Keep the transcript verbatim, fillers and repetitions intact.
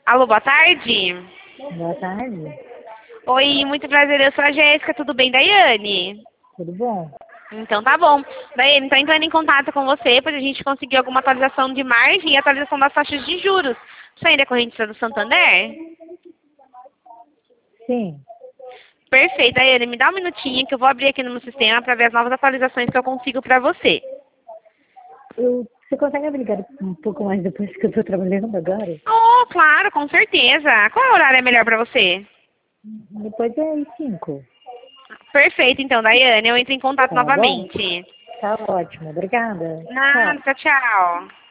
Alô, boa tarde. Boa tarde. Oi, muito prazer, eu sou a Jéssica, tudo bem, Daiane? Tudo bom? Então tá bom. Daiane, tô entrando em contato com você para a gente conseguir alguma atualização de margem e atualização das taxas de juros. Você ainda é correntista do Santander? Sim. Perfeito, Daiane, me dá um minutinho que eu vou abrir aqui no meu sistema para ver as novas atualizações que eu consigo para você. Eu, você consegue me ligar um pouco mais depois que eu estou trabalhando agora? Oh, claro, com certeza. Qual horário é melhor para você? Depois é às cinco. Perfeito, então, Daiane, eu entro em contato Tá bom? novamente. Tá ótimo. Obrigada. Nada, Tchau. tchau.